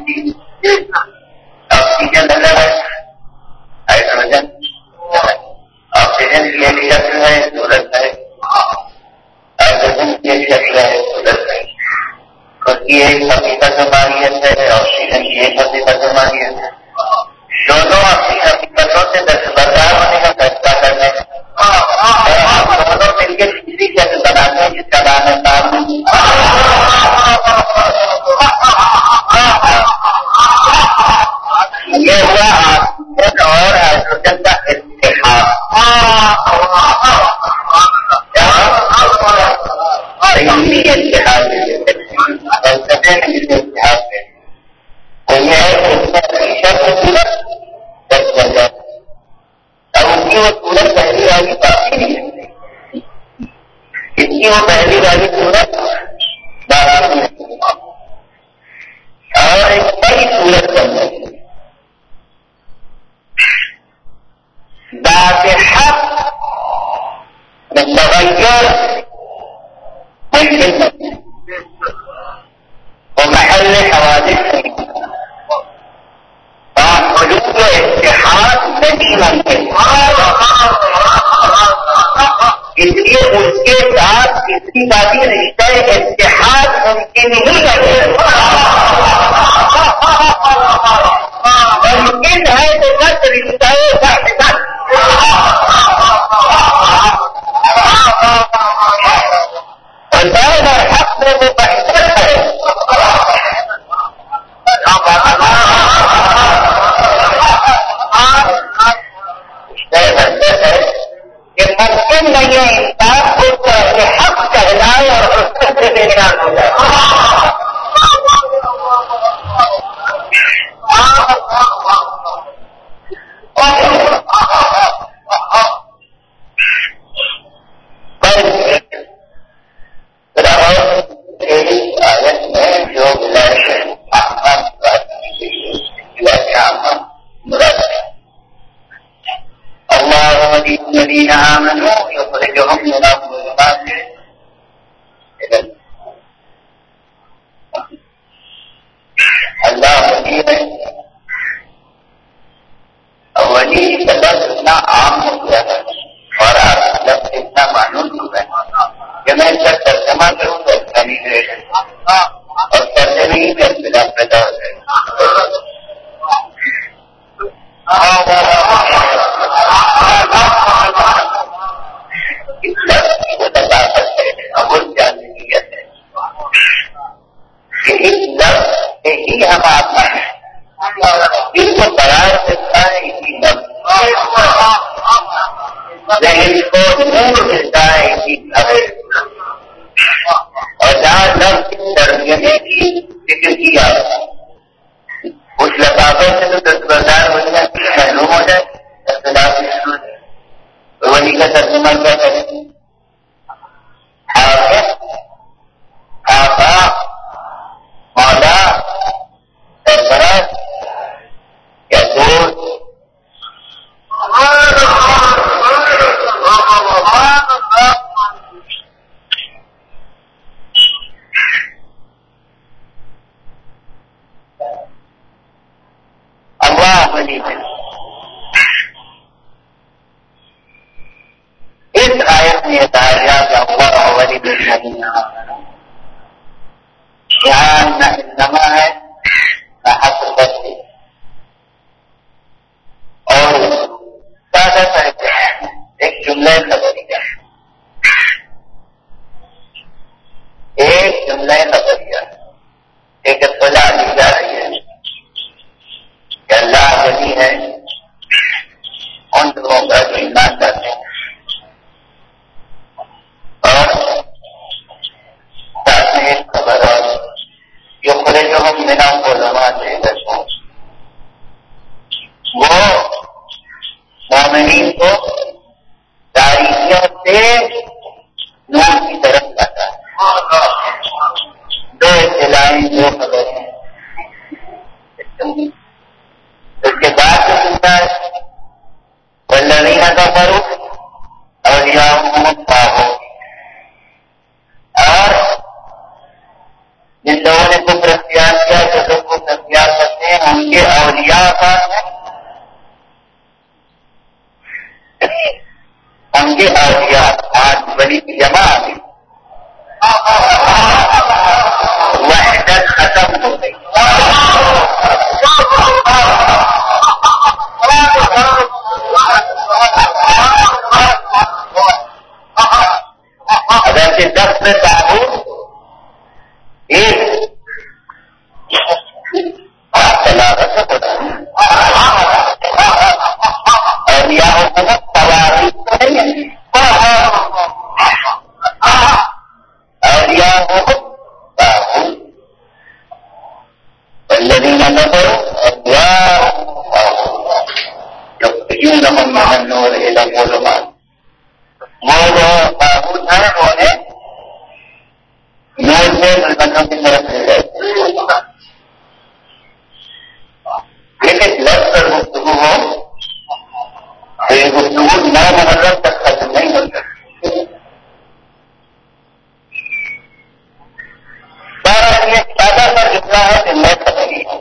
Oxygen الگ ہے، hydrogen oxygen کی ایک شکل ہے، صورت ہے، ہائیڈروجن کی ایک شکل ہے، صورت ہے، اس کی ایک حقیقت و ماہیت ہے، آکسیجن کی ایک حقیقت و ماہیت ہے، دونوں اپنی حقیقتوں سے دستبردار ہونے کا فیصلہ کرتے ہیں، دونوں مل کے تیسری شکل بناتے ہیں جس کا نام ہے تعلق۔ یہ ہوا آکسیجن اور ہائیڈروجن کا اتحاد، تو یہ شکل صورت اب اس کی وہ صورت پہلی والی باقی نہیں ہے، اس کی وہ پہلی والی صورت باقی نہیں اور ایک نئی صورت بن گئی، ذات حق متغیر ممکن وہ محل حوادث نہیں، حدود و اتحاد نہیں ممکن، اس لیے اس کے ساتھ کسی کا بھی رشتہ اتحاد ممکن ہی نہیں ہے، ممکن ہے تو بس رشتہ حق میں وہ بہتر ہے، کہ ممکن نہیں ہے انسان کو حق کہلائے اور حقیقت سے بے نیاز ہو جائے۔ آیت میں جو الذين آمنوا يخرجهم من الظلمات إلى اللہ ولی ہے، ولی کا لفظ اتنا عام ہو گیا ہے اور آپ لفظ اتنا معلوم ہو گیا کہ میں اس کا ترجمہ کروں تو اچھا نہیں رہے گا اور ترجمے ہی میں اختلاف پیدا ہو جائے گا۔ ہی ہم آتا ہے اس کو قرار دیتا ہے اسی لفظ، ذہن کو نور ملتا ہے اسی لفظ، اور جہاں لفظ ترجمے کی ذکر کیا اس لطافت سے تو دستبردار ہو جائے، معلوم ہو جائے اختلاف ولی کا ترجمہ کیا کریں، آقا مولا سربراہ یا دوست، اللہ ولی ہے۔ اس آیت میں یہ کہا گیا کہ اللہ ولی بالذین آمنوا، یہاں نہ انما ہے نہ حقیقت ہے، اور زیادہ تر ایک جملہ خبریہ، ایک جملہ خبریہ، ایک اطلاع دی جا رہی ہے کہ اللہ ولی ہے ان لوگوں کا جو ایمان کرتے ہیں، اور ساتھ میں ایک خبر اور یخرجہم من الظلمات الی النور، وہ مومنین کو تاریکیوں سے نور کی طرف لاتا ہے۔ دو اطلاعیں، دو خبریں، اس کے بعد جو سنتا ہے والذین کفروا اولیاؤہم الطاغوت، اور جن لوگوں نے کفر اختیار کیا جو لوگ کفر اختیار کے اولیاء کا ان کے اولیاء آج بڑی جمع آئی وحدت ختم ہو گئی. اگر سے 10 میں تعبت ایک تلاوت اولیاء حکومت تواریخ تو نہیں ہے اولیاء حکومت الذين كفروا أولياء يخرجونهم من النور إلى الظلمات. وہ جو طاغوت ہے وہ نے نور سے ظلمتوں کی طرف لے گئے. لیکن لفظ پر گفتگو ہو تو یہ گفتگو 9 محرم تک ختم نہیں ہو سکتی. یہ زیادہ تر اتنا ہے کہ میں ختم ہوں.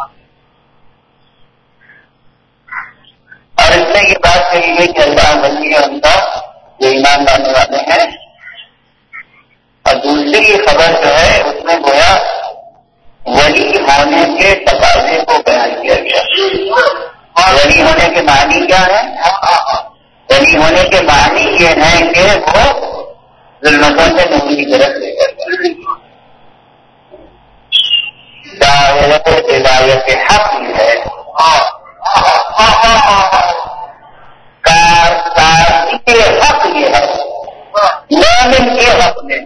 اور اس میں یہ بات کہی گئی کہ اللہ ولی ہے ان کا جو ایمان لانے والے ہیں. اور دوسری خبر جو ہے اس میں گویا ولی ہونے کے تقاضے کو بیان کیا گیا. ولی ہونے کے معنی کیا ہے؟ ولی ہونے کے معنی یہ ہے کہ وہ ظلمتوں سے نور کی طرف لے کر ہدایت حق ہے. کارسازی حق یہ ہے مومن کے حق میں.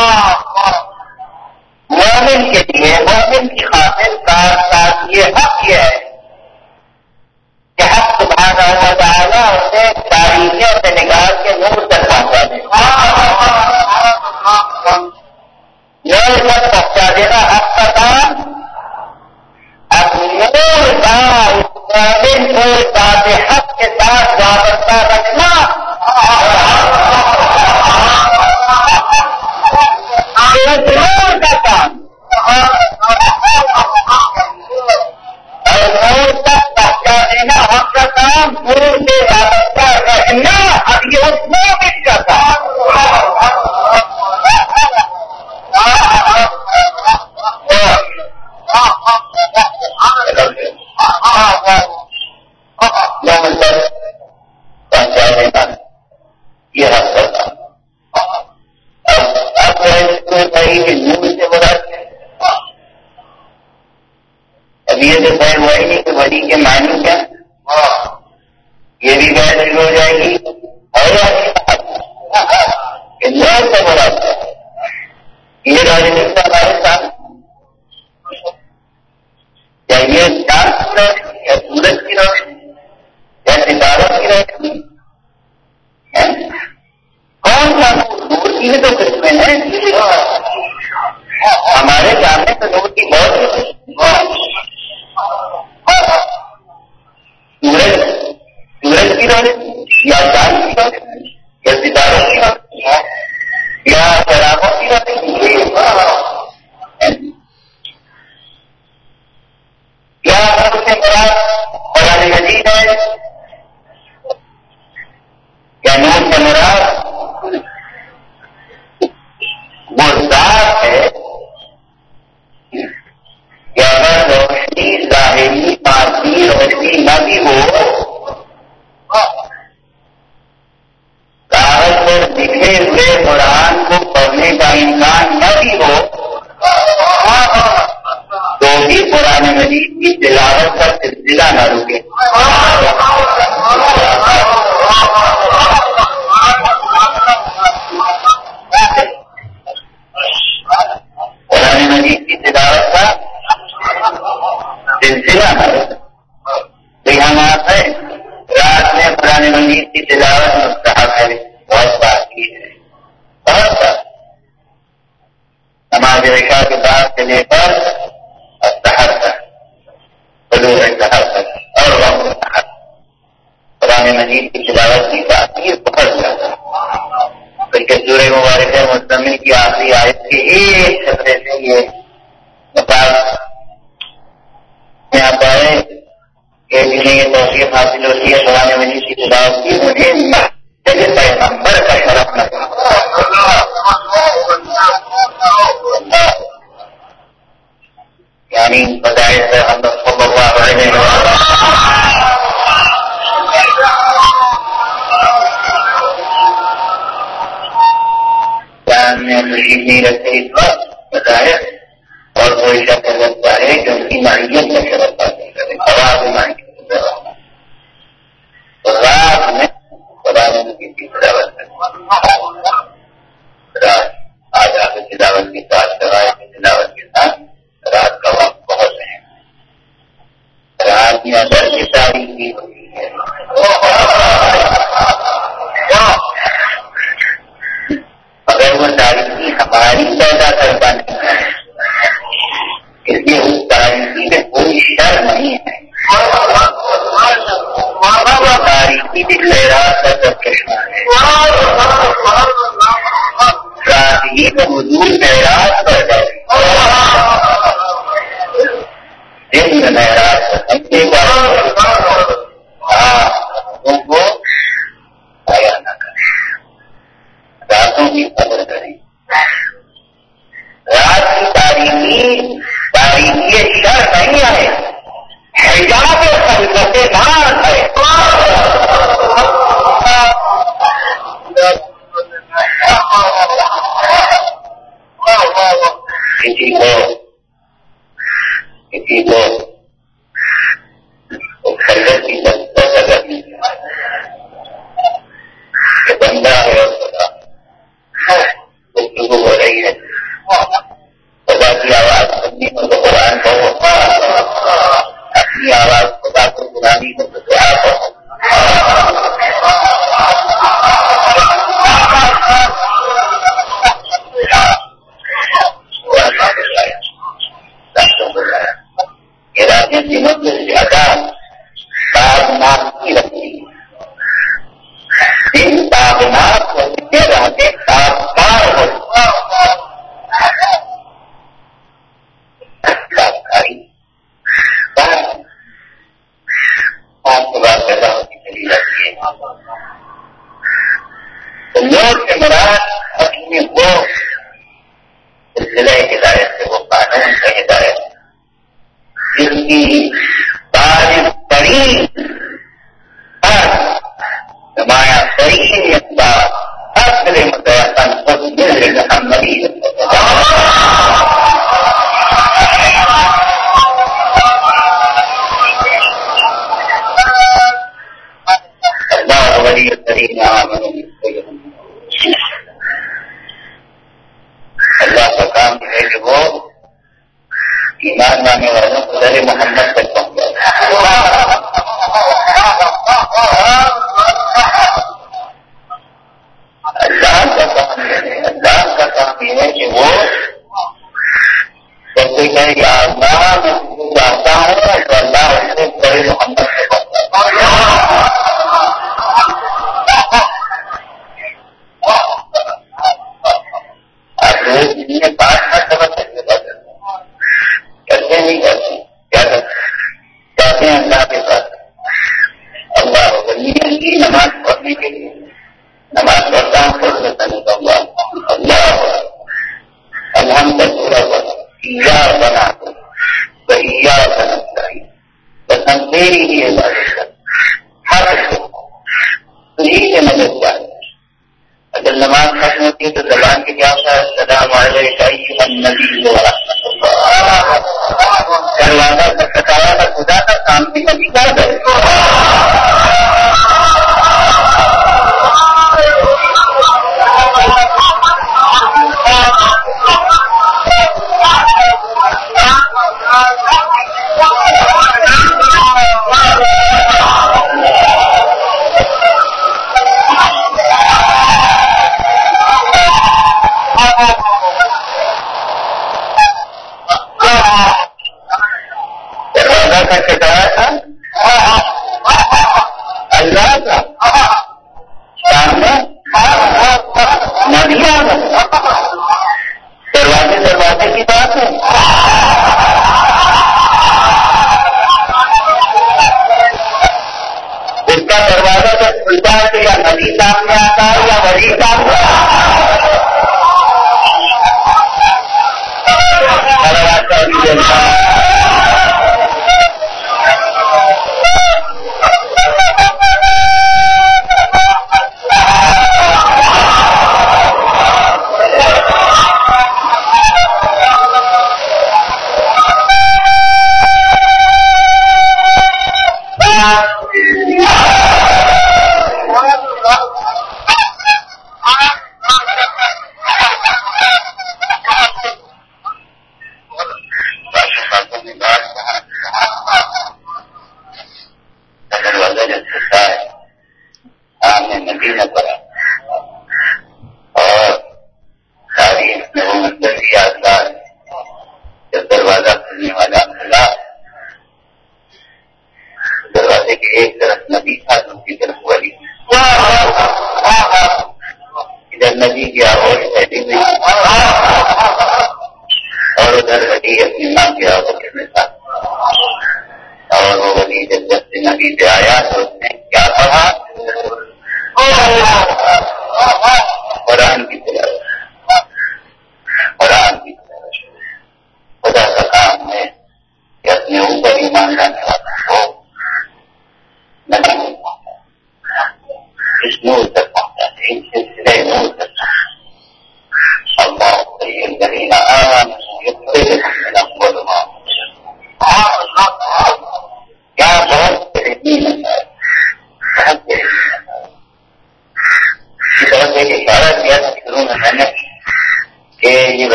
مومن کے لیے مومن کی خاطر کارسازی حق یہ ہے کہ حق سبحانہ و تعالیٰ اسے تاریخیوں سے نکال کے نور تک پہنچا دے. نور تک پہنچا دینا حق کا کام. اب نور کا مومن کو ذات حق کے ساتھ وابستہ رکھنا نور کا کام. اور نور تک پہنچا دینا حق کا کام. نور سے وابستہ رہنا اب یہ اس مومن کا کام. پہنچا دینا یہ حق کا کام. اب اس کو کہیں کہ نور سے مراد ہے. اب یہ تو خیر ہوا ہی نہیں کہ ولی کے معنی کیا یہ بھی بحث ہو جائے گی. اور کہ نور سے مراد ہے یہ راجنیتی ہمارے ساتھ یا یہ چاند کی روشنی یا سورج کی روشنی یا ستاروں کی روشنی کون سا نور کی بھی تو قسمیں ہیں. ہمارے سامنے تو نور کی بہت سورج کی روشنی یا چاند کی روشنی یا ستاروں کی روشنی یا شرابوں کی روشنی یا سب سے بڑا قرآن مجید ہے یا نور سے مراد وہ ذات ہے یا اگر روشنی ظاہری باطنی روشنی نہ بھی ہو کاغذ پر لکھے ہوئے قرآن کو پڑھنے کا امکان نہ بھی ہو تو بھی قرآن مجید کی تلاوت کا سلسلہ نہ رکے. قرآن مجید کی تلاوت کا سلسلہ نہ رکے. تو ہم آپ ہیں رات میں قرآن مجید کی تلاوت مستحب ہے. بہت بات کی ہے بہت بات. نماز عشاء کے بعد سے لے کر سحر تک بلوغ سحر تک اور وقت سحر قرآن مجید کی تلاوت کی تاثیر بہت زیادہ. بلکہ سورہ مبارکہ مزمل کی آخری آیت کے ایک خطرے سے یہ بتا آتا ہے کہ جنہیں یہ توفیق حاصل ہوتی ہے قرآن مجید کی تلاوت کی، مجھے پیغمبر کا شرف نہ یعنی بظاہر پیغمبر صلی اللہ علیہ وسلم میں تشریف نہیں رکھتے اس وقت بظاہر، اور کوئی شخص لگتا ہے کہ ان کی معیت کا شرف حاصل کرے، آواز معیت تو رات میں قرآن مجید کی تلاوت رات آج آپ تلاوت کے ساتھ شرائط کی تلاوت کے ساتھ رات کا وقت بہت اہم ہے. رات میں اگر کی تاریخی ہوتی ہے اگر وہ تاریخی ہماری پیدا کرتا نہیں ہے، اس لیے اس تاریخی میں کوئی شر نہیں ہے. تاریخی بھی خیرات کا سب چشمہ ہے. رات ہی کو حضور خیرات کر جائے دن میں خیرات کرنے کا ان کو آیا نہ کریں، راتوں کی قدر کریں. رات کی تاریخی شر نہیں ہے، حجاب خلقت ناز ہے. کسی کو خلقت کی قدر نہیں کہ بندہ ہے اور گفتگو ہو رہی ہے، خدا کی آواز سننی ہو تو قرآن کہو، اپنی آواز خدا کو سنانی ہو تو دعا کہو. دنوں سے زیادہ تابناک کی رکھتی ہے، دن تابناک ہوتے رہتے تابکار ہوتے آپ کو بات پیدا ہوتی چلی جاتی ہے. تو نور سے مراد اپنے وہ سلسلہ ہدایت سے وہ قانون کا ہدایت جس کی بارش ترین نمایاں ترین اقدار اصل متوسط محمدی اللہ ولی ترین اللہ کا کام ہے کہ وہ ایمان لانے والوں کو در محمد تک پہنچاتا ہے. اللہ کا کام یہ ہے کہ وہ جب کوئی کہے کہ اللہ میں چاہتا ہوں تو اللہ اس کو در محمد تک پہنچاتا ہے. آپ روز میں 5 مرتبہ کرتے نہیں کرتے کیا کرتے جاتے ہیں اللہ کے پاس. اللہ کی نماز پڑھنے کے لیے نماز پڑھتا ہوں پڑھ لیتا نہیں تو اللہ الحمد پورا بنا دو بھیا بنا چاہیے بس ہم تیری ہی عبادت کرتے ہر تجھی سے مدد چاہیے. اگر نماز ختم ہوتی ہے تو زبان کے کیا ہوتا ہے السلام علیکم النبی ورحمۃ اللہ. دروازہ کھٹکھٹایا تھا خدا کا سامنے کا بھی کر دے. دروازہ کا کٹایا تھا اللہ کا سامنے ندیاں دروازے کی بات ہے. ہے تو یا نبی سامنے آتا ہے یا ولی سامنے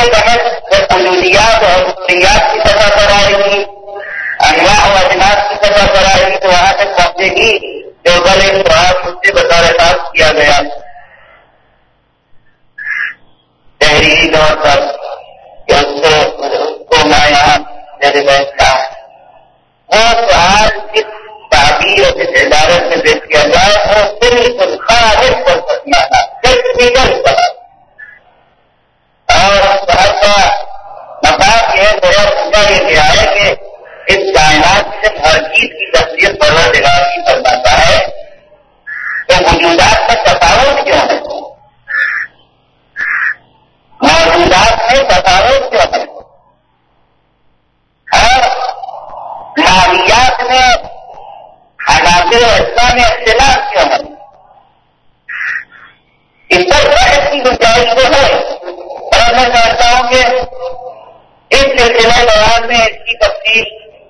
بحث وجودیات اور حقیقیات کی سطح پر آئے گی، انواع و اجناس کی سطح پر آئے گی، تو وہاں تک پہنچے گی جو بل ایک سوال مجھ سے بطور خاص کیا گیا تحریری طور پر کہ اس کو میں یہاں میرے بحث کا وہ سوال کس تعبیر اور کس عبارت میں پیش کیا جائے وہ بالکل خالص پر سکھانا ٹیکنیکل پر اور بہت کا مقام یہ میرا سمجھا یہ گیا ہے کہ اس کائنات سے ہر چیز کی تصویر پروردگار کی فرماتا ہے تو وجودات میں تفاوت کیوں ہے؟ موجودات میں تفاوت کیوں ہے؟ اور مالیات میں عناصر و اجزاء میں اختلاف کیوں ہے؟ اس پر بحث کی گنجائش تو ہے اور میں چاہتا ہوں کہ اس سلسلہ بیان میں اس کی تفصیل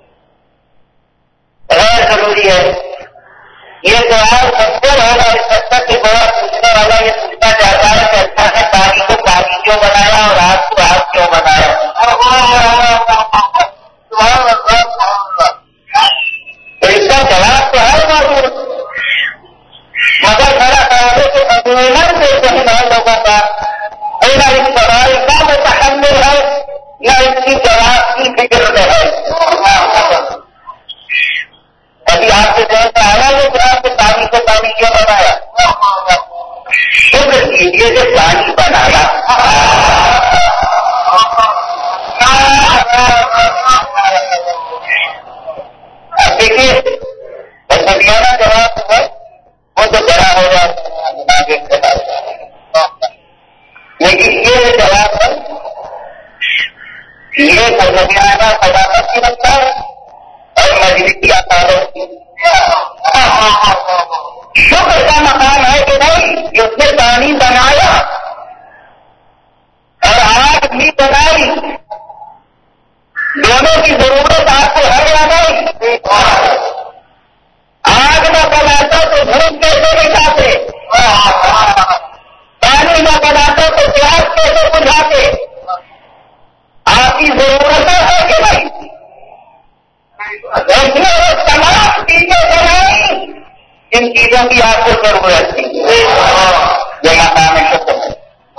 غیر ضروری ہے. یہ سوال مقبول ہوگا اس حد تک کہ بڑا پوچھنے والا یہ پوچھنا چاہتا ہے کہ اچھا ہے پانی کو پانی کیوں بنایا اور آگ کو آگ کیوں بنایا؟ تو اس کا جواب تو ہے موجود، مگر میرا خیال ہے کہ مجموعاً سے کہیں ہے لوگوں کا نہ اس سوال کا متحمل ہے نہ اس کی جواب کی فکر میں ہے. ابھی آپ کے ذہن میں آیا ہے کہ آپ نے پانی کو پانی کیوں بنایا؟ شکر کیجیے کہ پانی بنایا. اب دیکھیے بنیادہ جواب ہے وہ تو بڑا ہوگا لیکن یہ جواب ہے یہ بنیادہ صداقت کی رکھتا ہے اور مجلسی عدالت کی. شکر کا مقام ہے کہ نہیں کہ اس نے پانی بنایا اور آگ بھی بنائی، دونوں کی ضرورت آپ کو ہے یا نہیں؟ آگ نہ بناتا تو دھوپ کیسے بچاتے، پانی نہ بناتا تو پیاس کیسے بجھاتے؟ آپ کی ضرورتیں ہے کہ نہیں؟ اس نے وہ تمام چیزیں بنائی جن چیزوں کی آپ کو ضرورت تھی. یہ مقام شکر ہے.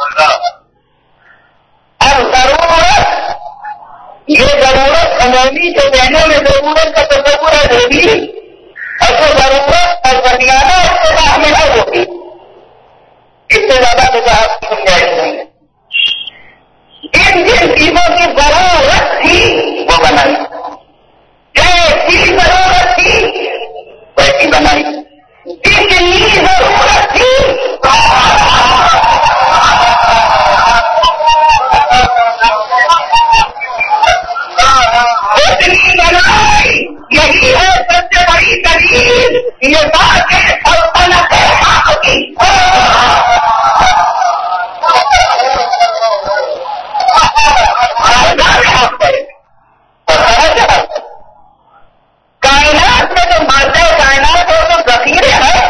اب ضرورت یہ ضرورت عمومی جو بہنوں میں ضرورت کا تصور ہے وہ بھی اور وہ ضرورت اور بنیادہ اختلاف میں نہ ہوگی. اس سے زیادہ وضاحت کی گنجائش نہیں ہے. جن جن چیزوں کی ضرورت تھی وہ بنائی، جیسی ضرورت تھی ویسی بنائی، جتنی ضرورت تھی اتنی بنائی. یہی ہے سب سے بڑی دلیل یہ بات ہے سلطنت حق کی. کائنات میں جو مادہ کائنات ہو تو ذخیرے ہیں،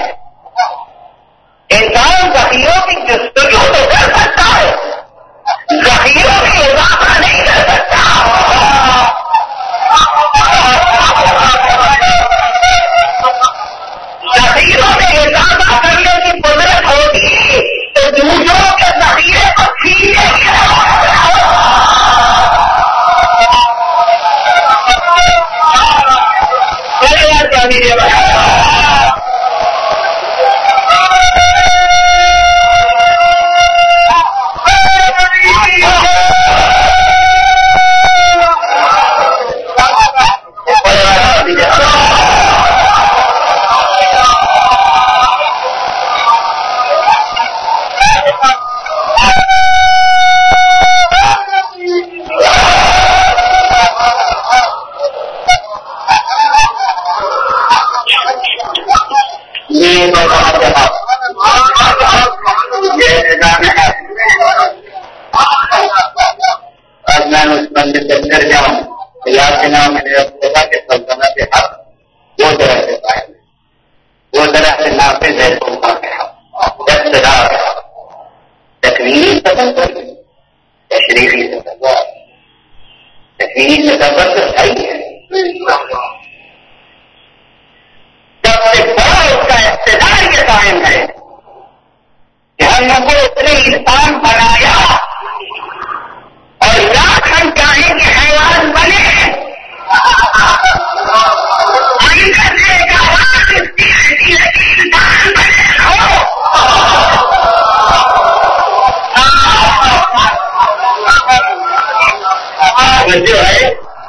انسان ذخیروں کی جستجو تو کر سکتا ہے، ذخیروں میں اضافہ نہیں کر سکتا. ذخیروں میں اضافہ کرنے کی قدرت ہوگی تو دوسروں کے ذخیرے کو کھینچے گی. تشریفی دینی سطح پر تو صحیح ہے. سب سے بڑا اس کا اقتدار یہ قائم ہے کہ ہم کو اتنے انسان بنایا اور لاکھ ہم چاہیں کہ حیوان بنے انسان بنے ہو. جو ہے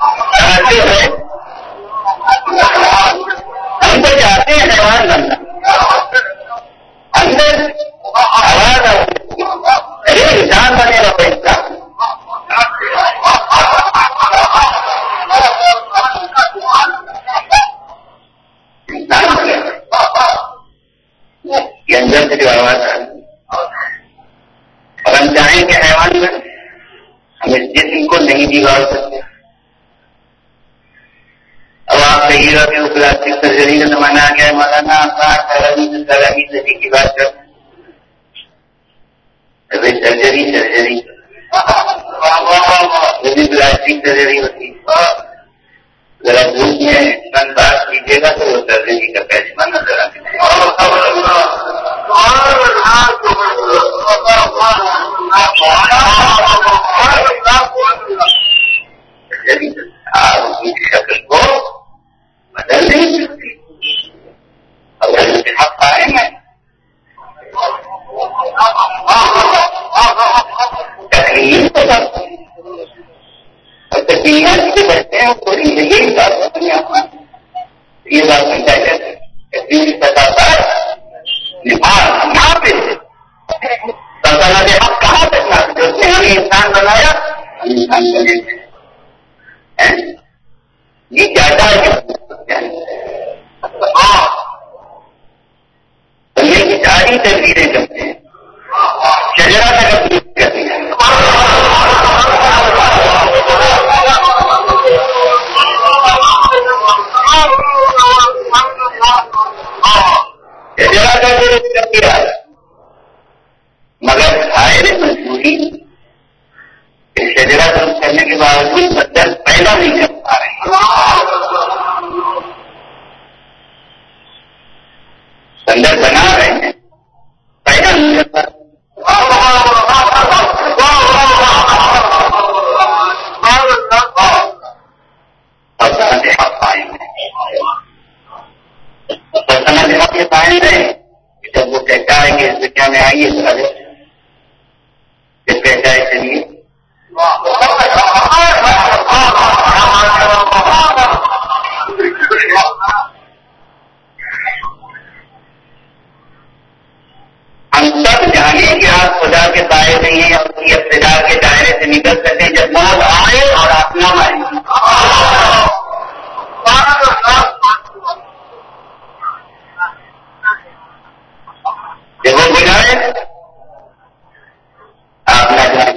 ہم تو چاہتے ہیں حیوان بننا اندر آواز ارے انسان بنے گا پیسہ یہ اندر سے جو آواز ہے اور ہم چاہیں کہ حیوان میں ہم اس جسم کو نہیں بگاڑ سکتے. اب آپ کہیے گا کہ وہ پلاسٹک سرجری کا زمانہ آ گیا ہے مولانا آپ 18ویں صدی کی بات کرتے ہیں. سرجری وہ بھی پلاسٹک سرجری ہوتی ہے. ذرا دھوپ میں من بات کیجیے گا تو وہ سرجری کا پیسہ نظر آ آپ کی شکل کو بدل نہیں سکتی. اگر حق آئے میں تکلیف تو کرتے ہیں اور تکلیف سے بچتے ہیں تھوڑی یہی بات یہ بات نہیں چاہیے تکلیف سطح پر یہاں پہ سلطنت حق کہاں تک جو سے ہمیں انسان بنایا انسان بنے یہ چاہتا ہے بننے کی ساری تصویریں کرتے ہیں شجرا تک کرتے ہیں شجرا تک کر دیا مگر ظاہر مجبوری شجرا درست کرنے کے باوجود بدل پیدا نہیں کر پا رہے بندر بنا رہے ہیں پیدا نہیں کر پا رہے. سلطنت حق قائم ہے. سلطنت حق یہ قائم ہے جب وہ کہتا ہے کہ اس دنیا میں آئیے جب کہتا ہے چلیے ہم سب جانیں کہ آپ خدا کے دائرے نہیں ہیں اور اس کی اقتدار کے دائرے سے نکل سکیں جب موت آئے اور آپ نہ آئے. جب وہ بجائے آپ نہ جائیں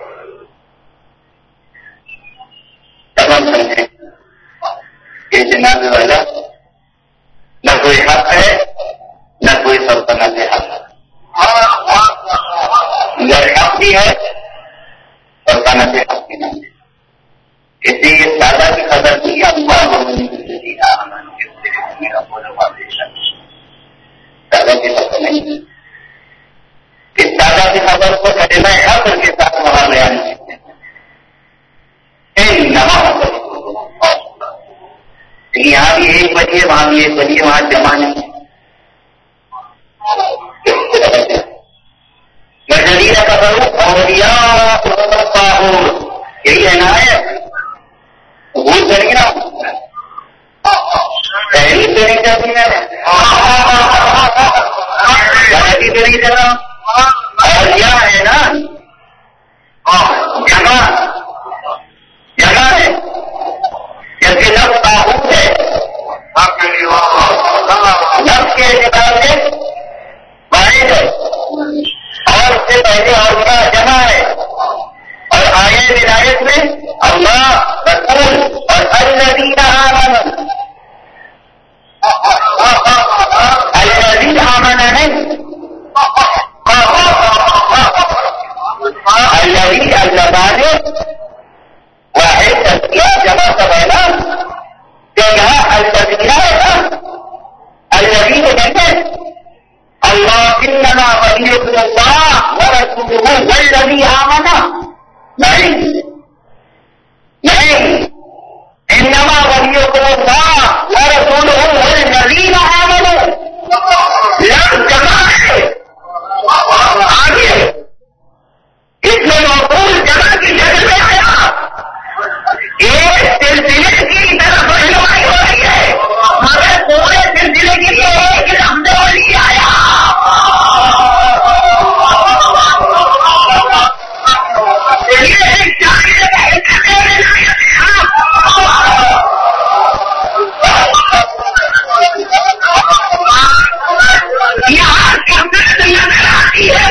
تب ہم سمجھیں کہ جناب والا نہ کوئی حق ہے نہ کوئی سلطنت حق ہے. اگر حق بھی ہے سلطنت حق بھی نہیں ہے. اس لیے یہ سادہ کی خبر نہیں ہے سادہ کی خبر نہیں ہے. اس سادہ کی خبر کو کلمہ حق کے ساتھ وہاں بیان کرتے ہیں. یہاں بھی ایک بجے وہاں بھی ایک بجے وہاں جمع نہیں. جدید کا یہی ہے نا ہے بھول کریے نا پہلی طریقہ بھی ہے طریقہ اور یہ ہے نا جمع ہے جبکہ لفظ تاحود ہے لفظ کے اعتبار سے واحد ہے اور اس سے پہلے اور کا جمع ہے اور آئے ولایت میں اللہ رسول اور الذین آمنوا الذین آمنوا ہے الذی اللہ واحد تذکیہ جمع سب ہے نا، جو یہاں التذکیہ ہے نا، الذین کہتے ہیں اللہ انما ولیکم اللہ ورسولہ والذین آمنوا، نہیں انما ولیکم اللہ ورسولہ والذین آمنوا، لفظ جمع ہے آگے، اس میں موصول جمع کی شکل میں آیا، ایک سلسلے کی طرف رہنمائی ہو رہی ہے، مگر پورے سلسلے کے لیے ایک لفظ ولی آیا۔ یہ ایک شاعر کا یہاں شمدت نظر آتی ہے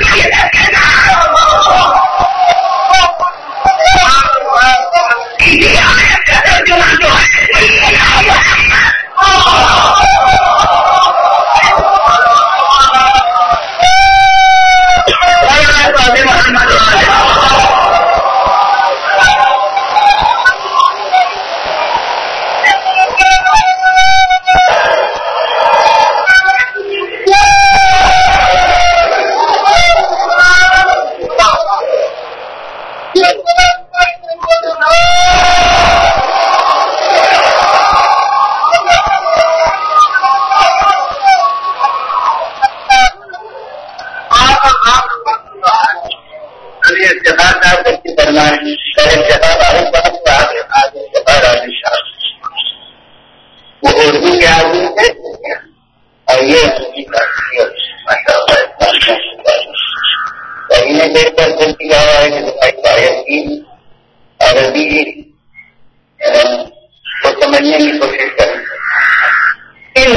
وہ اردو کے آدمی تھے اور یہ انہیں دیکھ کر دل کی جا رہا ہے کہ دفاعی شاید کی اور ابھی کو سمجھنے کی کوشش کریں۔ ان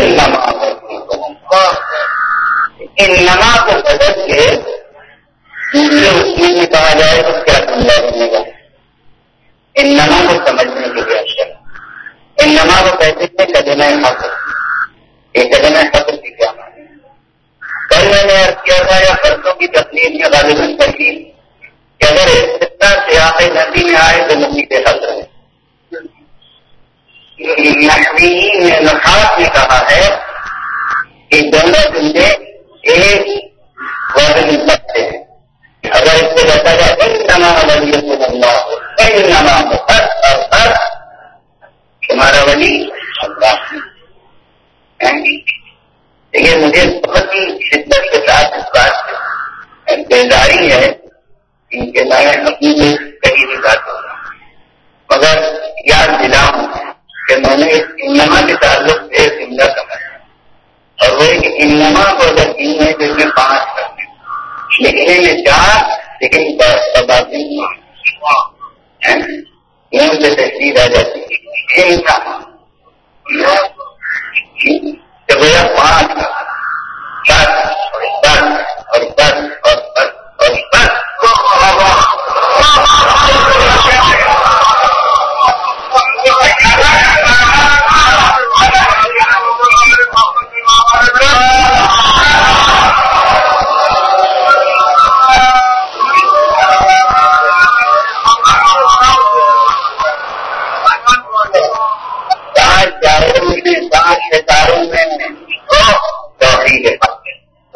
نما کو بدل کے دوسرے اصول میں کہا جائے تو کیا سمجھا دینے کا، ان نما کو سمجھنے کے لیے اچھا، ان نما کو کہتے تھے قدمہ حق، یہ قدمہ حق کی کیا معنی؟ کل میں نے عرض کیا تھا یا فرضوں کی تقریر میں غالباً کہی کہ اگر استثناء سیاق نبی میں آئے تو مفید حق ہے۔ نحویین نے نحات نے کہا ہے کہ دونوں جملے ایک وزن سکتے ہیں، اگر اس سے بتا جائے انما ولیکم اللہ، انما اور تمہارا ولی اللہ ہے۔ لیکن مجھے بہت ہی شدت کے ساتھ اس بات سے بیداری ہے کہ میں اپنی کہیں بھی بات ہوگا، مگر یاد دلاؤں کہ میں نے اس انما کے تعلق سے جملہ سمجھا، اور وہ ایک انما کو اگر تین ہے تو اس میں 5 کرتے لکھنے میں 4 لیکن باتیں یوں سے تشدید آ جاتی ہے کہ بھیا 5 10 اور 10 اور 10 اور 10 اور 10 ستاروں میں توحید حق ہے،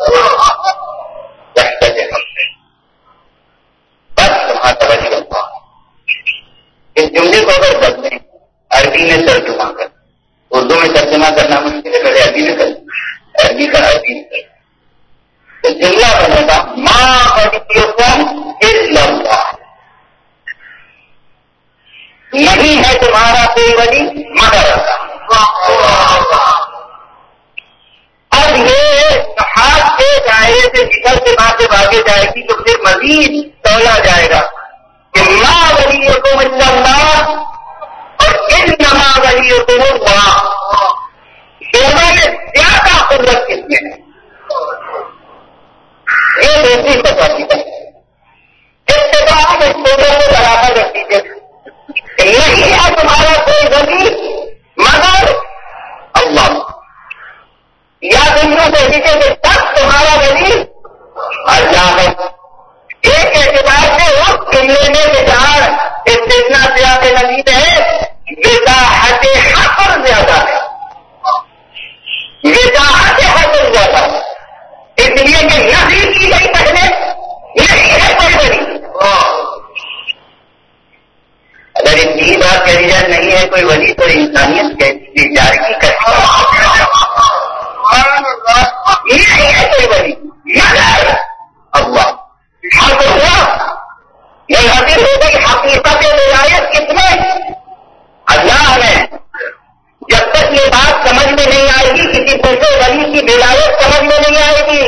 وحدت حق ہے، بس وہاں توجہ ہوا۔ اس جملے کو اگر بدلیں عربی میں ترجمہ کر، اردو میں ترجمہ کرنا مشکل ہے، پہلے عربی میں کر، عربی کا عربی میں کر، تو جملہ بنے گا ما ولیکم الا اللہ، نہیں ہے تمہارا کوئی ولی مگر اللہ۔ اب یہ ہاتھ سے دائرے سے جگہ سے باتیں آگے جائے گی تو پھر مزید تولا جائے گا کہ ما ولیکم الا اللہ اور انما ولیکم اللہ، دونوں میں زیادہ قدرت کس میں ہے؟ یہ دوسری بتا دیتا ابتداء میں چھوٹوں کو برابر رکھ دیجیے، نہیں ہے تمہارا کوئی ولی مگر اللہ، یا دنوں سے دیجیے کہ تب تمہارا ولی اللہ ہے۔ ایک اعتبار سے اس جملے میں استثناء سیاق نبی تو انسانیت کے جاری کرتی یہ نہیں ہے کوئی ولی مگر اللہ حق ہوا یہ حاضر ہو گئی حقیقت ولایت کتنے اللہ میں جب تک یہ بات سمجھ میں نہیں آئے گی کسی دوسرے ولی کی ولایت سمجھ میں نہیں آئے گی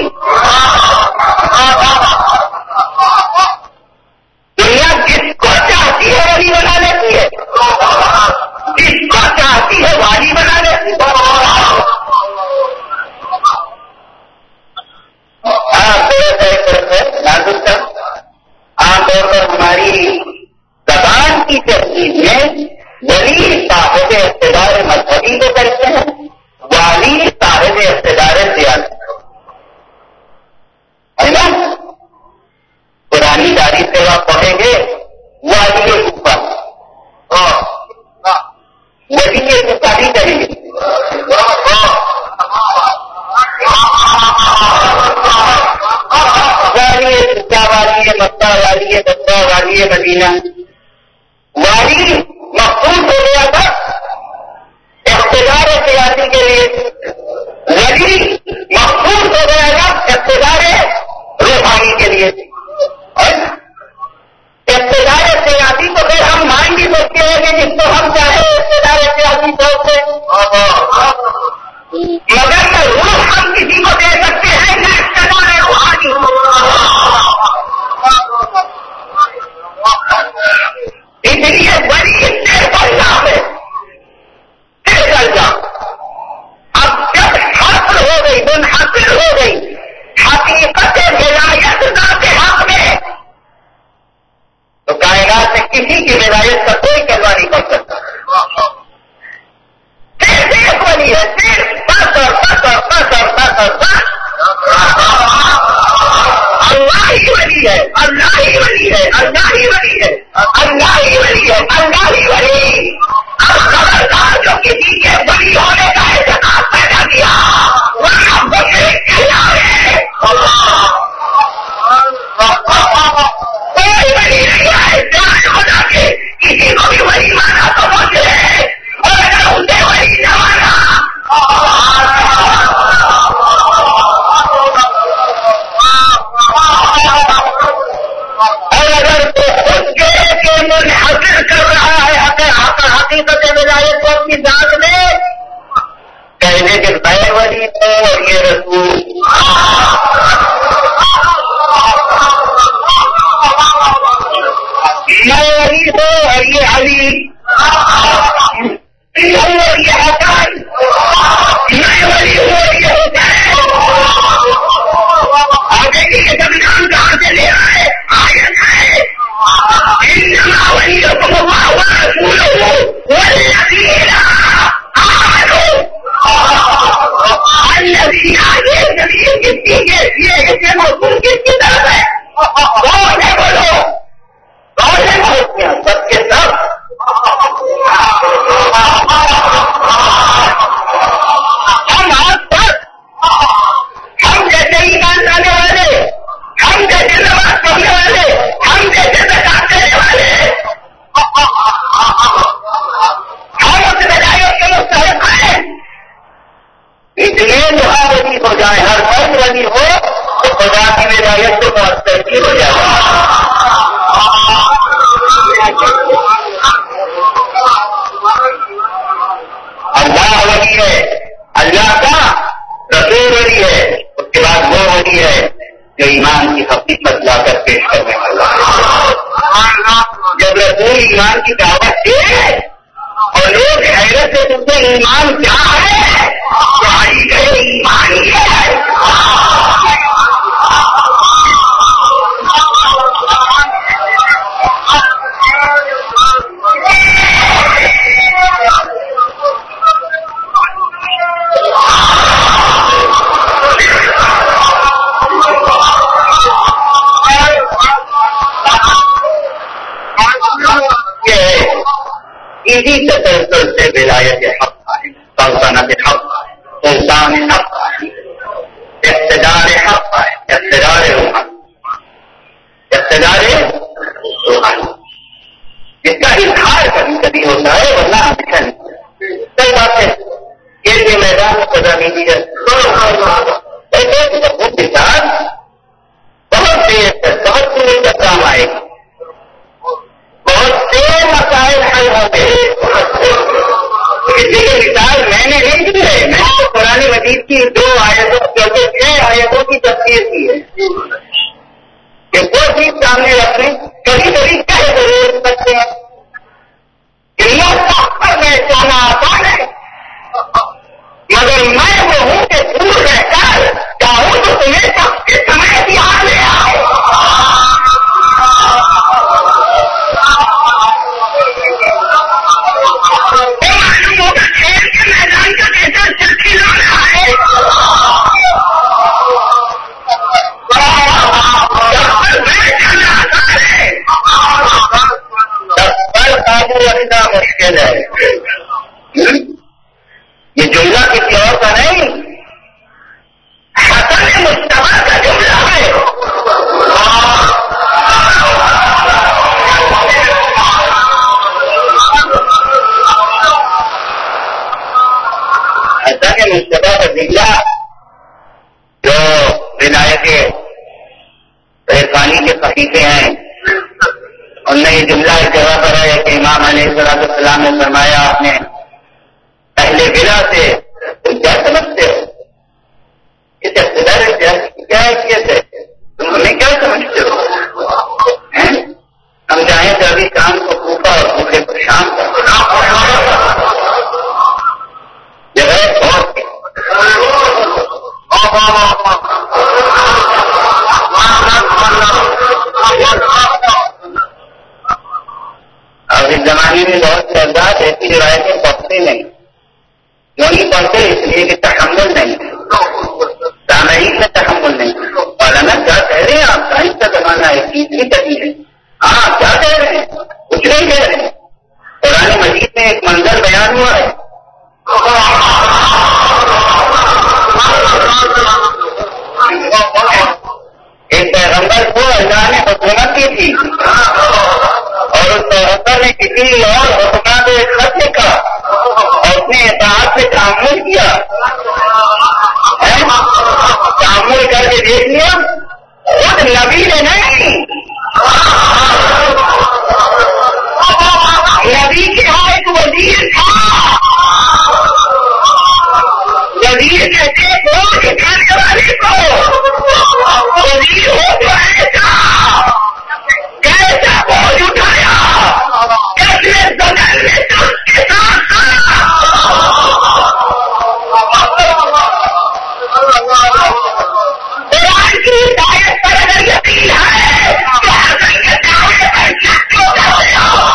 دنیا جس کو چاہتی ہے ولی بنا لیتی ہے جس کو چاہتی ہے والی بنا لیتی ہے عام طور پر ہماری زبان کی ترتیب میں ولی صاحب اقتدار مذہبی کو کرتے ہیں والی صاحب اقتدار سیاسی ہے نا پرانی تاریخ سے آپ پڑھیں گے والی کوفہ ولی کوفہ بھی کریں گے والی مکہ والی بصرہ والی مدینہ والی مخصوص ہو گیا تھا اقتدار سیاسی کے لیے ولی مخصوص ہو گیا تھا اقتدار روحانی کے لیے اقتدار سیاسی کو پھر ہم مان بھی سکتے ہیں کہ جس کو ہم چاہیں اقتدار سیاسی طور سے مگر روح ہم کسی کو دے سکتے ہیں نہ اقتدار روحانی اس لیے ولی درجہ ہے درجہ اب جب حاصل ہو گئی منحصر ہو گئی حقیقت ولایت ذات حق میں تو کائنات میں کسی کی ولایت کا کوئی کلمہ نہیں پڑ سکتا صرف ولی ہے صرف بس اللہ ہی ولی ہے اللہ ہی ولی ہے اللہ ہی ولی ہے اللہ ہی ولی ہے اللہ ہی ولی اب خبردار جو کسی کے ولی ہونے کا اعتقاد پیدا کیا وہ مشرک کہلاوے کوئی ولی نہیں ہے جان خدا کے کسی کو بھی ولی مانا تو مجھے اور اگر اسے ولی نہ مانا اور اگر تو خود کے منحصر کر رہا ہے حقیقت ولایت کو اپنی ذات میں کہنے کے غیر ولی تو اور یہ رسول میں ولی ہوں اور یہ علی اور یہ حسن میں ولی ہوں اور یہ حسین آگے کی زمینان کہاں سے لے آئے آیت ہے انما ولیکم اللہ ورسولہ والذین آمنوا الذین یہ زمین کس کی یہ اسے موصول کس کی طرف ہے کون ہے بولو کون ہے موصول سب کے سب ہم آج تک ہم جیسے ایمان لانے والے ہم جیسے نماز پڑھنے والے ہم جیسے زکات دینے والے ہم اس ولایت کے مستحق ہیں اس لیے جہاں ولی ہو جائے ہر مرد ولی ہو تو خدا کی ولایت کو مؤثر بھی ہو جائے اللہ ولی ہے اللہ کا رسول ولی ہے اس کے بعد وہ ولی ہے جو ایمان کی حقیقت لا کر پیش کرنے والا ہے جب رسول ایمان کی دعوت دے اور لوگ حیرت سے پوچھتے ایمان کیا ہے تو آئی گئے ایمان ہی ہے اسی تسلسل سے ولایت حق ہے سلطنت حق ہے سلطان حق ہے اقتدار حق ہے اقتدار روحانی جس کا اظہار کبھی کبھی ہوتا ہے ورنہ ہمیشہ نہیں دی ہے. ایسے وہ مثال بہت دیر تک بہت دور تک کام آئے گی. بہت سے مسائل حل ہوں گے. کسی کی مثال میں نے نہیں دی ہے. میں نے قرآن مجید کی 2 آیتوں 6 آیتوں کی تفسیر کی ہے کہ وہ چیز سامنے رکھیں. کبھی کبھی کہہ ضرور سکتے ہیں کہ پر میں جانا آسان ہے، مگر میں وہ ہوں کہ دور رہ کر چاہوں تو تمہیں سب کے سمے بھی آ لیا. کھیل کے میدان کا کیسا چرخی لا رہا ہے. قابو رکھنا مشکل ہے. یہ جملہ کسی اور کا نہیں، حسن مصطفیٰ کا جملہ ہے. حسن مصطفیٰ کا جملہ جو ولایت عرفانی کے صحیفے ہیں، ان میں یہ جملہ ایک جگہ پر ہے کہ امام علیہ السلام نے فرمایا آپ نے پہلے بلا سے تم کیا سمجھتے ہو؟ اس اقتدار کیا حیثیت ہے؟ تم ہمیں کیا سمجھتے ہو؟ ہم چاہیں تو ابھی شام کو کوفہ اور کوفے کو شام کا اب اس زمانے میں بہت سے افراد ایسی روایتیں پڑھتے نہیں. کیوں نہیں پڑھتے؟ اس لیے کہ تحمل نہیں، سامعین میں تحمل نہیں. مولانا کیا کہہ رہے ہیں آپ؟ سائنس کا زمانہ ہے، تیسری صدی ہے. ہاں کیا کہہ رہے ہیں؟ کچھ نہیں کہہ رہے ہیں. قرآن مجید میں ایک منظر بیان ہوا ہے. ایک پیغمبر کو اللہ نے حکومت دی تھی اور اس پیغمبر نے کسی اور حکمراں کو ایک خط لکھا اور اس نے اطاعت سے تعامل کیا. تعامل کر کے دیکھ لیا خود نبی نے نہیں، نبی کے یہاں ایک وزیر تھا. وزیر کہتے ہیں بوجھ اٹھانے والے کو وزیر ہو تو ایسا کیسا بوجھ اٹھایا کیسے بدل میں سب کے ساتھ قرآن کی ہدایت پر اگر یقین ہے تو حسن کے دعوے پر شک کیوں کرتے ہو؟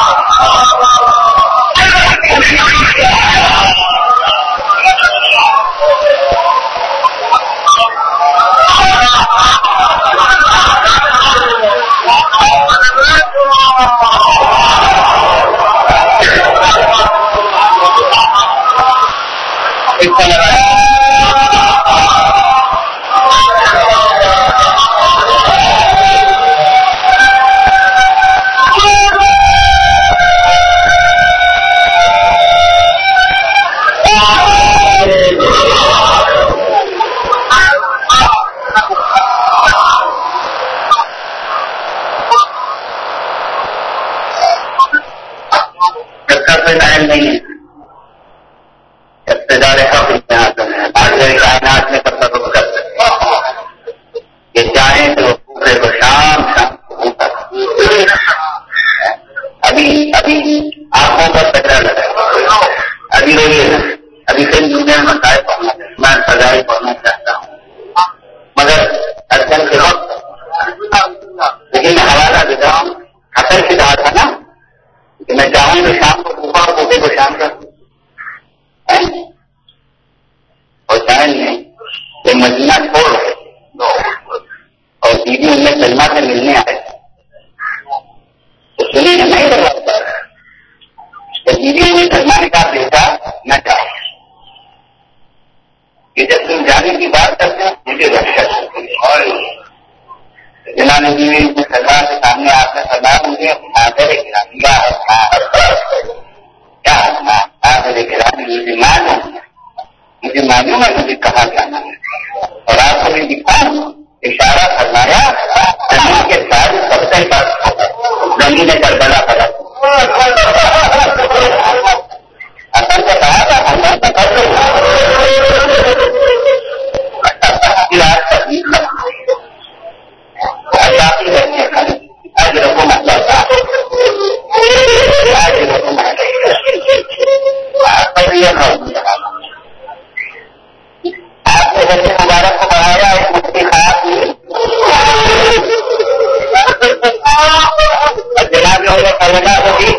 مجھے معلوم ہے مجھے کہاں جانا ہے، اور آپ کو بھی دکھا اشارہ فرمایا زمین کے ساتھ سب پر زمین کربلا پڑا اصل سے کہا تھا ہم کر دو آج رکھو مطلب آج رکھو آپ نے بچے مبارک کو پڑھایا ایک مفتی خاص جناب لوگوں نے سمجھا ہوگی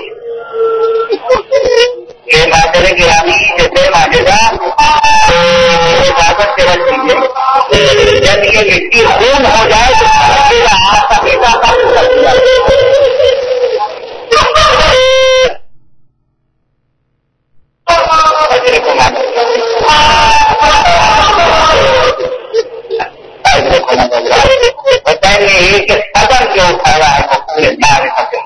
یہ ماجر گرامی جیسے ماجدہ حفاظت سے رکھ دیجیے، جب یہ مٹی خون ہو جائے تو آپ کا بیٹا ایک قدر جو اٹھایا ہے وہ پورے سارے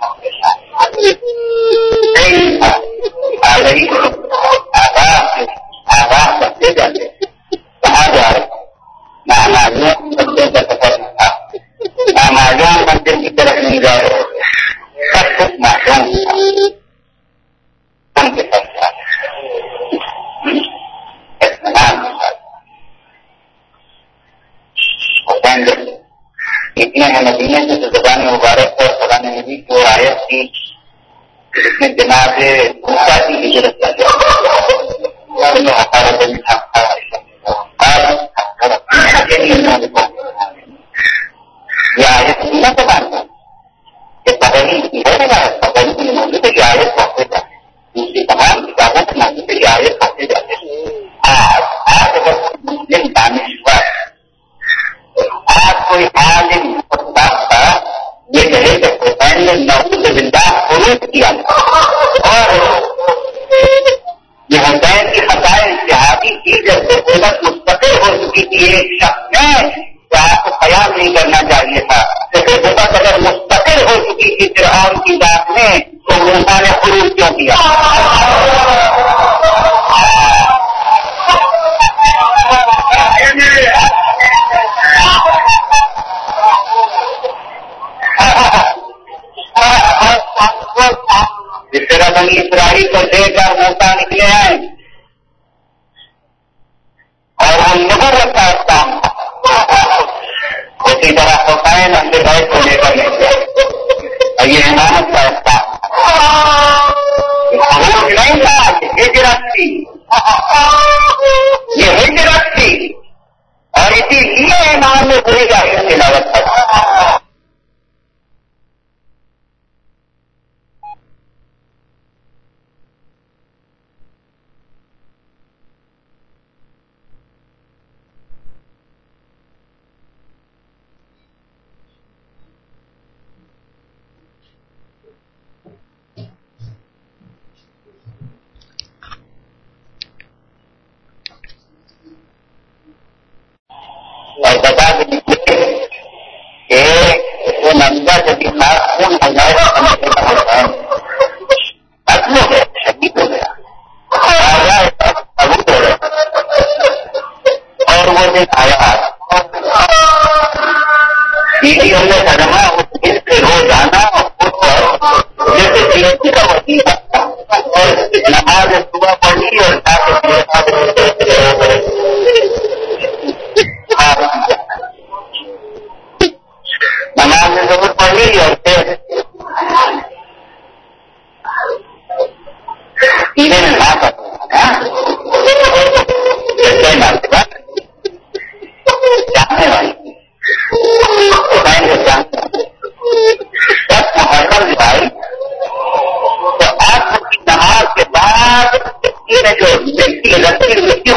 آواز بچتے جاتے کہاں جا رہے نامازوں بچوں کا سفر نہ تھا، نامازوں مندر کی طرف نہیں جا رہے، سب کچھ معلوم ان کے ساتھ اتنے ہیں مدینے سے تو زبان مبارک اور قرآن نبی کو آیت کی جس میں جناب موسیٰ کی ہجرت کر یہ آیت نہ سمجھتا کہ پہلی ہے پہلی کی موجود ہے، یہ آیت پہنچے جاتے دوسری تمام کتابوں کی موجود ہے، یہ آیت پہنچے جاتے آج اگر مسلم دانش ہوا آج کوئی عالم کا یہ کہے کہ حسین نے نعوذ باللہ خروج کیا اور یہ حسین کی خطائیں اتحادی کی جب سے حکومت مستقل ہو چکی تھی ایک شخص میں تو آپ کو خیال نہیں کرنا چاہیے تھا، جیسے حکومت اگر مستقل ہو چکی تھی فرعون کی ذات میں تو موسیٰ نے خروج کیوں کیا؟ جس طرح بنی اسرائیل کو دے کر موسیٰ نکلے ہیں اور وہ نبوت کا کام اسی طرح حسین اپنے بیت کو لے کر نکلے اور یہ امامت کا کام خروج نہیں تھا، ہجرت تھی، یہ ہجرت تھی اور اسی لیے امام نے پوری جاہل تلاوت کرا۔ اور بتا دیجیے کہ وہ نمبر جب دماغ خون ہو جائے گا ختم ہو گیا، شدید ہو گیا، ابود ہو گیا اور وہ دن آیا ویڈیو میں کرنا اس سے روزانہ جیسے پیڑھی کا وسیع اور نماز صبح پڑھی اور نماز میں ضرور پڑھی اور پھر سینے میں نہ جاننے والی سب محرم دکھائی تو آپ کی نماز کے بعد جو ویکتی لڑکی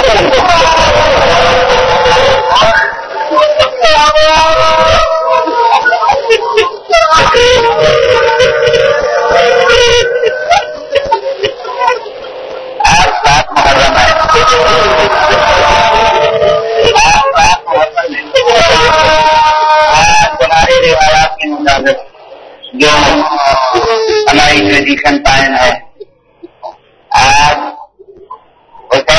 آپ سات محرم ہے، آپ ہمارے روایات کے مطابق جو ہماری ٹریڈیشن قائم ہے، آج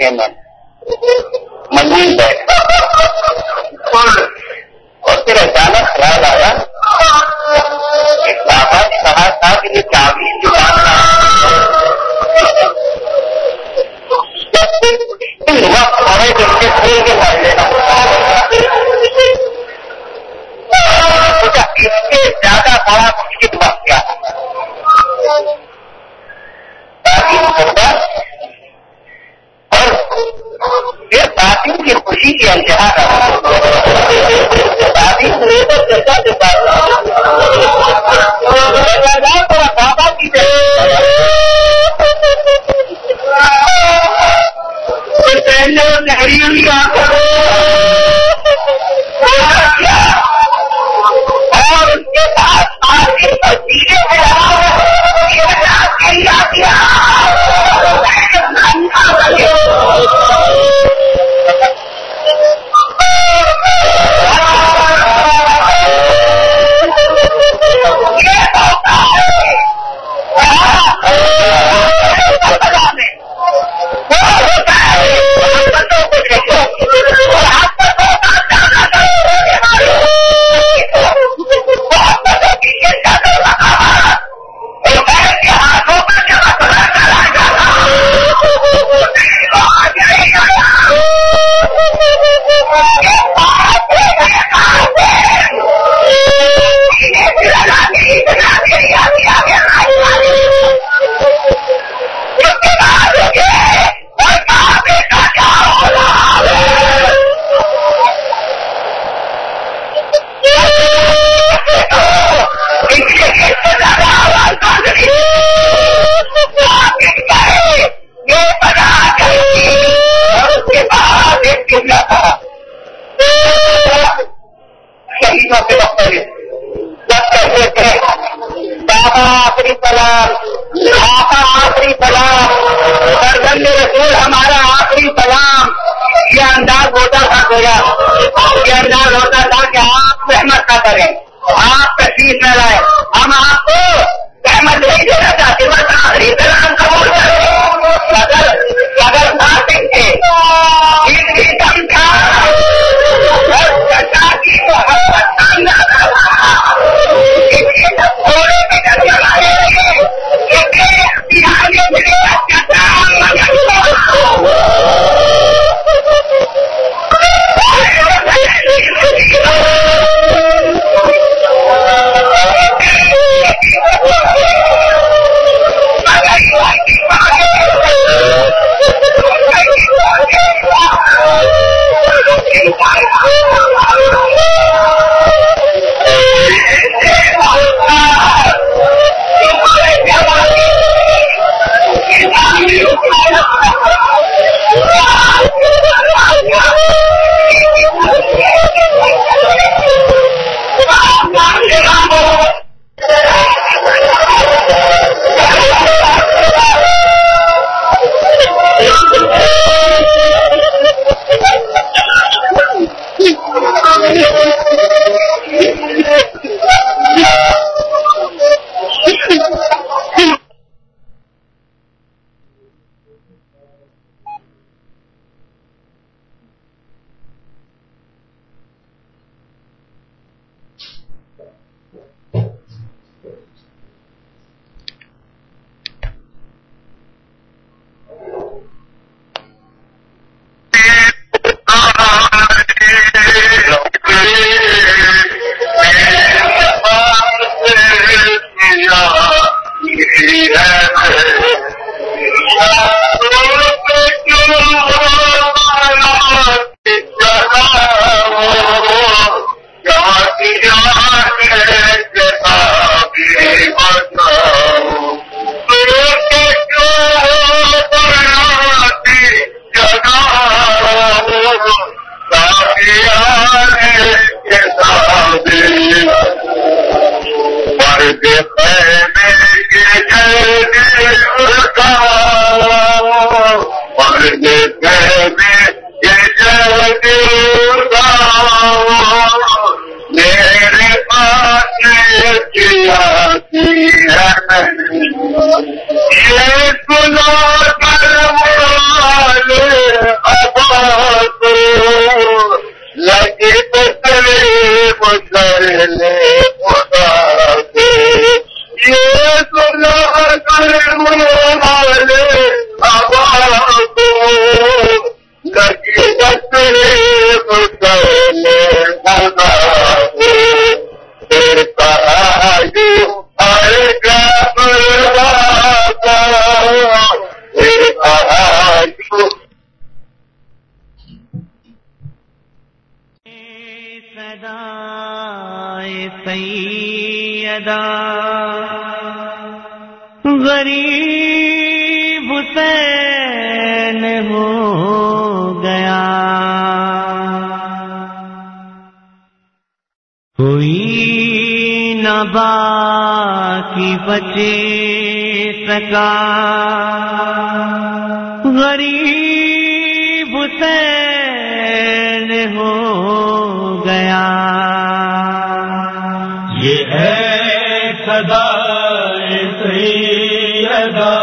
नशे में मजबूर बैठा और फिर अचानक ख्याल आया कि बाबा ने कहा था कि ये चाबी दुकान हमारे दिन से खोल के पढ़ लेना, इससे ज्यादा बड़ा मुश्किल बात क्या है। और फिर बातिल की खुशी की अंतहा बातिल लेकर चर्चा के बाद बाबा की नहरी और उसके साथ आगे और धीरे आखिरी सलाम, आखिरी सलाम, सरगंद रसूल हमारा आखिरी सलाम। ये अंदाज होता था गोया, ये अंदाज होता था कि आप रहमत का करें, आप तशरीफ न लाए, हम आपको रहमत नहीं देना चाहते, बस आखिरी सलाम कबूल करें। अगर फातिह थे, इनकी दम था और चचा की मोहब्बत थोड़े में नजर आए थे, बिहार में سیدہ غریب حسین ہو گیا، کوئی نہ باقی بچے سکا، غریب حسین ہو گیا۔ یہ ہے صدا سیدہ